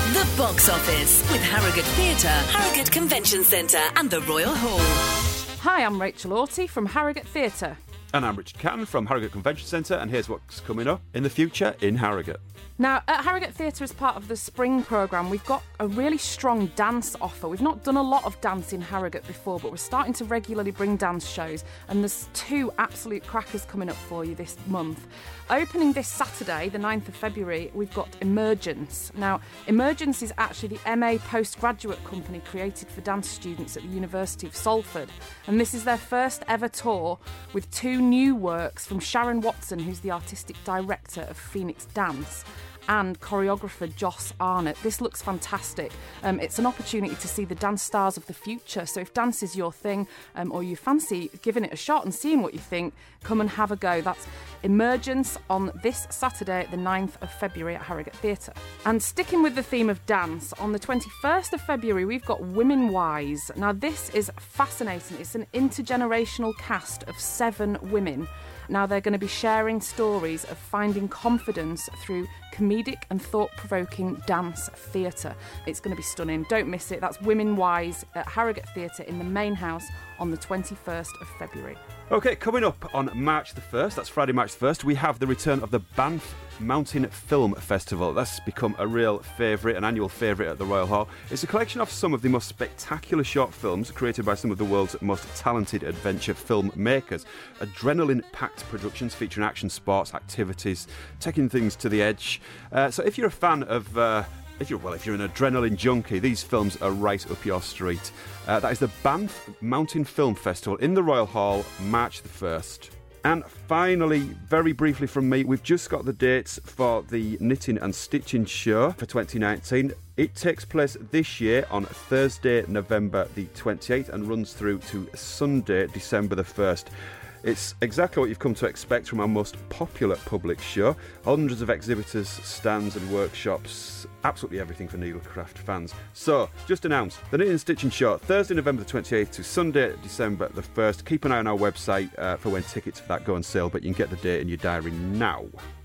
The Box Office with Harrogate Theatre, Harrogate Convention Centre and the Royal Hall. Hi, I'm Rachel Orty from Harrogate Theatre. And I'm Richard Catton from Harrogate Convention Centre, and here's what's coming up in the future in Harrogate. Now, at Harrogate Theatre, as part of the spring programme, we've got a really strong dance offer. We've not done a lot of dance in Harrogate before, but we're starting to regularly bring dance shows, and there's 2 absolute crackers coming up for you this month. Opening this Saturday, the 9th of February, we've got Emergence. Now, Emergence is actually the MA postgraduate company created for dance students at the University of Salford, and this is their first ever tour with 2 new works from Sharon Watson, who's the artistic director of Phoenix Dance, and choreographer Joss Arnott. This looks fantastic. It's an opportunity to see the dance stars of the future. So if dance is your thing, or you fancy giving it a shot and seeing what you think, come and have a go. That's Emergence on this Saturday, the 9th of February at Harrogate Theatre. And sticking with the theme of dance, on the 21st of February, we've got Women Wise. Now, this is fascinating. It's an intergenerational cast of 7 women. Now, they're going to be sharing stories of finding confidence through comedic and thought-provoking dance theatre. It's going to be stunning. Don't miss it. That's Women Wise at Harrogate Theatre in the main house on the 21st of February. OK, coming up on March the 1st, that's Friday, March the 1st, we have the return of the Banff Mountain Film Festival. That's become a real favourite, an annual favourite at the Royal Hall. It's a collection of some of the most spectacular short films created by some of the world's most talented adventure filmmakers. Adrenaline-packed productions featuring action, sports, activities, taking things to the edge. So if you're a fan of... If you're an adrenaline junkie, these films are right up your street. That is the Banff Mountain Film Festival in the Royal Hall, March the 1st. And finally, very briefly from me, we've just got the dates for the Knitting and Stitching Show for 2019. It takes place this year on Thursday, November the 28th and runs through to Sunday, December the 1st. It's exactly what you've come to expect from our most popular public show. Hundreds of exhibitors, stands and workshops, absolutely everything for needlecraft fans. So, just announced, the Knitting and Stitching Show, Thursday, November the 28th to Sunday, December the 1st. Keep an eye on our website for when tickets for that go on sale, but you can get the date in your diary now.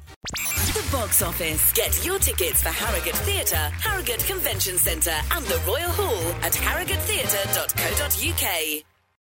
The Box Office. Get your tickets for Harrogate Theatre, Harrogate Convention Centre and the Royal Hall at harrogatetheatre.co.uk.